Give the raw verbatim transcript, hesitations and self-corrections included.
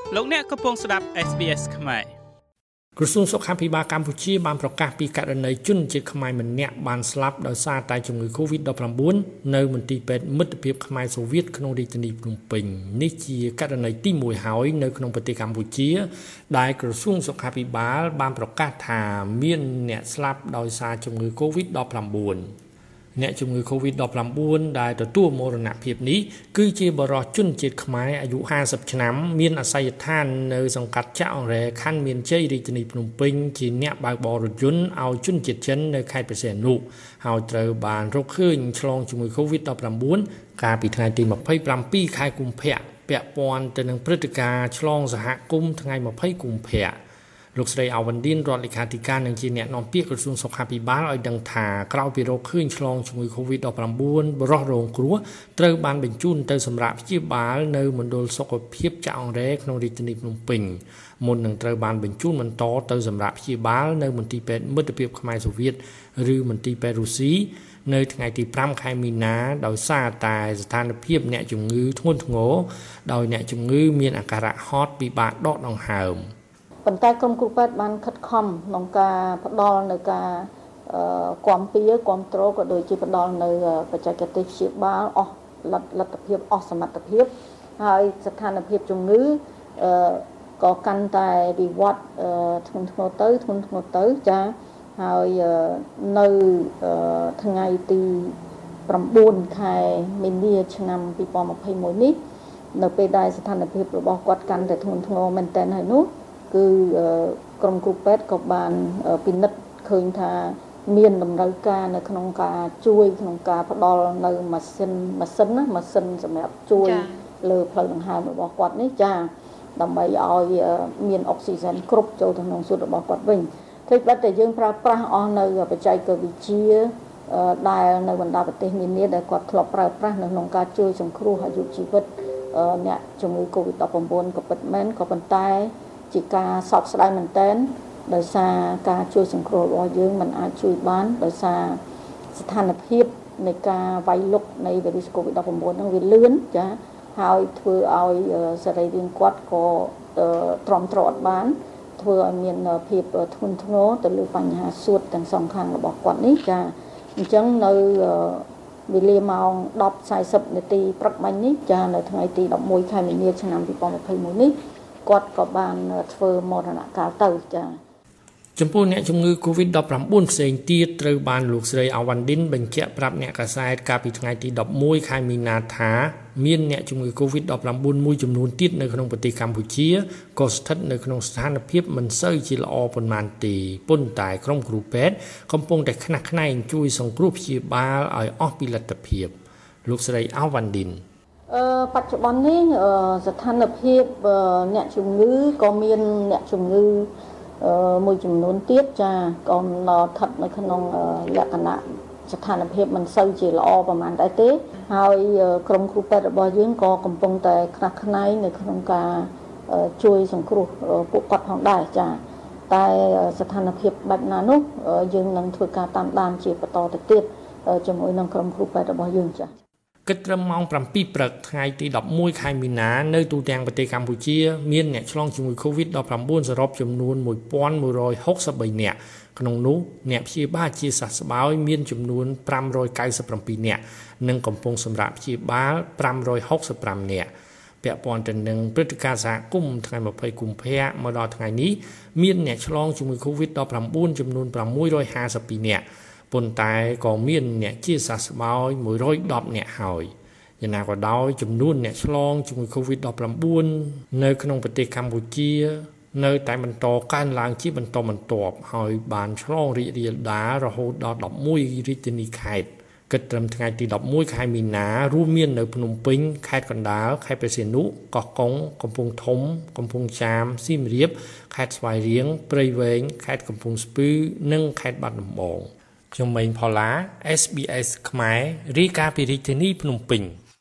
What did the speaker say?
លោកអ្នកកំពុងស្ដាប់ เอส บี เอส ខ្មែរក្រសួងសុខាភិបាលកម្ពុជាបានប្រកាសពីករណីជនជាតិខ្មែរម្នាក់បានស្លាប់ដោយសារតែជំងឺ Covid ដប់ប្រាំបួន នៅមន្ទីរពេទ្យមិត្តភាពខ្មែរសូវៀតក្នុងរាជធានីភ្នំពេញនេះជាករណីទីមួយហើយនៅក្នុងប្រទេសកម្ពុជាដែលក្រសួងសុខាភិបាលបានប្រកាសថាមានអ្នកស្លាប់ដោយសារជំងឺ Covid ដប់ប្រាំបួន អ្នកជំងឺ Covid ដប់ប្រាំបួន ដែលទទួលមរណភាពនេះគឺជាបរិសុទ្ធជនជាតិខ្មែរអាយុห้าสิบឆ្នាំមានអាសយដ្ឋាននៅសង្កាត់ចាក់អង្រែខណ្ឌមានជ័យរាជធានីភ្នំពេញជាអ្នកបើកបររថយន្តឲ្យជនជាតិចិននៅខេត្តព្រះសីហនុហើយត្រូវបានរកឃើញឆ្លងជំងឺ Covid ដប់ប្រាំបួន កាលពីថ្ងៃទីยี่สิบเจ็ดខែកុម្ភៈពាក់ព័ន្ធទៅនឹងព្រឹត្តិការណ៍ឆ្លងសហគមន៍ថ្ងៃยี่สิบកុម្ភៈលោកស្រីអាវ៉ាន់ឌិនរដ្ឋលេខាធិការនឹងជាអ្នកនាំពាក្យក្រសួងសុខាភិបាលឲ្យដឹងថាក្រៅពីរោគឃើញឆ្លងជំងឺ Covid ដប់ប្រាំបួន បរិសុទ្ធរងគ្រោះត្រូវបានបញ្ជូនទៅសម្រាប់ព្យាបាលនៅមណ្ឌលសុខភាពចាក់អង្រែក្នុងរាជធានីភ្នំពេញមុននឹងត្រូវបានបញ្ជូនបន្តទៅសម្រាប់ព្យាបាលនៅមន្ទីរពេទ្យមិត្តភាពខ្មែរសូវៀតឬមន្ទីរពេទ្យរុស្ស៊ីនៅថ្ងៃទីห้าខែមីនាដោយសារតែស្ថានភាពអ្នកជំងឺធ្ងន់ធ្ងរដោយអ្នកជំងឺមានអាការៈហត់ពិបាកដកដង្ហើមប៉ុន្តែក្រុមគ្រូពេទ្យបានខិតខំក្នុងការផ្ដល់នៅការគាំពារគាំទ្រក៏ដូចជាផ្ដល់នៅបច្ចេកទេសព្យាបាលអស់លទ្ធភាពអស់សមត្ថភាពហើយស្ថានភាពជំងឺក៏កាន់តែវិវត្តធ្ងន់ធ្ងរទៅធ្ងន់ធ្ងរទៅចាហើយនៅថ្ងៃទីchínខែមីនាឆ្នាំยี่สิบยี่สิบเอ็ดនេះនៅពេលដែលស្ថានភាពរបស់គាត់កាន់តែធ្ងន់ធ្ងរមែនទែនហើយនោះគឺក្រុមគ្រូពេទ្យក៏បានពិនិត្យឃើញថាមានតម្រូវការនៅក្នុងការជួយក្នុងការផ្ដល់នៅម៉ាស៊ីនម៉ាស៊ីនណាម៉ាស៊ីនសម្រាប់ជួយលើផ្លូវដង្ហើមរបស់គាត់នេះចាដើម្បីឲ្យមានអុកស៊ីហ្សែនគ្រប់ចូលទៅក្នុងសួតរបស់គាត់វិញធ្វើបាត់តែយើងប្រើប្រាស់អស់នៅបច្ចេកវិទ្យាដែលនៅបណ្ដាប្រទេសនានាដែលគាត់ធ្លាប់ប្រើប្រាស់នៅក្នុងការជួយសង្គ្រោះអាយុជីវិតអ្នកជំងឺ Covid ដប់ប្រាំបួន ក៏ពិតមែនក៏ប៉ុន្តែជាការសោកស្ដាយមែនទែនដោយសារការជួយសង្គ្រោះរបស់យើងមិនអាចជួយបានដោយសារស្ថានភាពនៃការវាយលុកនៃវីរុស Covid ដប់ប្រាំបួន ហ្នឹងវាលឿនចាហើយធ្វើឲ្យសរីរាង្គគាត់ក៏ទ្រាំទ្រអត់បានធ្វើឲ្យមានភាពធ្ងន់ធ្ងរទៅលើបញ្ហាសួតទាំងសងខាងរបស់គាត់នេះចាអញ្ចឹងនៅវេលាម៉ោងដប់สี่สิบនាទីព្រឹកមិញនេះចានៅថ្ងៃទីelevenខែមីនាឆ្នាំยี่สิบยี่สิบเอ็ดនេះគាត់ក៏បានធ្វើមរណកាលទៅចា៎ចំពោះអ្នកជំងឺ Covid ដប់ប្រាំបួន ផ្សេងទៀតត្រូវបានលោកស្រីអាវ៉ាន់ឌិនបញ្ជាក់ប្រាប់អ្នកកាសែតកាលពីថ្ងៃទីelevenខែមីនាថាមានអ្នកជំងឺ Covid ដប់ប្រាំបួន មួយចំនួនទៀតនៅក្នុងប្រទេសកម្ពុជាក៏ស្ថិតនៅក្នុងស្ថានភាពមិនសូវជាល្អប៉ុន្មានទេប៉ុន្តែក្រុមគ្រូពេទ្យកំពុងតែខ្នះខ្នែងជួយសង្គ្រោះព្យាបាលឲ្យអស់ពីលទ្ធភាពលោកស្រីអាវ៉ាន់ឌិនអឺបច្ចុប្បន្ននេះស្ថានភាពអ្នកជំងឺក៏មានអ្នកជំងឺមួយចំនួនទៀតចាក៏ស្ថិតនៅក្នុងលក្ខណៈស្ថានភាពមិនសូវជាល្អប្រហែលដែរទេហើយក្រុមគ្រូពេទ្យរបស់យើងក៏កំពុងតែខ្នះខ្នែងនៅក្នុងការជួយសង្គ្រោះពួកគាត់ផងដែរចាតែស្ថានភាពបែបណានោះយើងនឹងធ្វើការតាមដានជាបន្តទៅទៀតជាមួយនឹងក្រុមគ្រូពេទ្យរបស់យើងចាគិតត្រឹមម៉ោងsevenព្រឹកថ្ងៃទីelevenខែមីនានៅទូទាំងប្រទេសកម្ពុជាមានអ្នកឆ្លងជំងឺ Covid ដប់ប្រាំបួន សរុបចំនួនone thousand one hundred sixty-threeនាក់ក្នុងនោះអ្នកព្យាបាលជាសះស្បើយមានចំនួនfive hundred ninety-sevenនាក់និងកំពុងសម្រាប់ព្យាបាលfive hundred sixty-fiveនាក់ពាក់ព័ន្ធទៅនឹងព្រឹត្តិការណ៍សហគមន៍ថ្ងៃtwentyកុម្ភៈមកដល់ថ្ងៃនេះមានអ្នកឆ្លងជំងឺ Covid ដប់ប្រាំបួន ចំនួនsix hundred fifty-twoនាក់ប៉ុន្តែក៏មានអ្នកជាសះស្បើយone hundred tenនាក់ហើយយ៉ាងណាក៏ដោយចំនួនអ្នកឆ្លងជំងឺ Covid ដប់ប្រាំបួន នៅក្នុងប្រទេសកម្ពុជានៅតែបន្តកើនឡើងជាបន្តបន្ទាប់ហើយបានឆ្លងរីករាលដាលរហូតដល់elevenរាជធានីខេត្តគិតត្រឹមថ្ងៃទីelevenខែមីនារួមមាននៅភ្នំពេញខេត្តកណ្ដាលខេត្តព្រះសីហនុកោះកុងកំពង់ធំកំពង់ចាមសៀមរាបខេត្តស្វាយរៀងព្រៃវែងខេត្តកំពង់ស្ពឺនិងខេត្តបាត់ដំបងខ្ញុំម៉េងផល្លា เอส บี เอส ខ្មែររាយការណ៍ពីរាជធានីភ្នំពេញ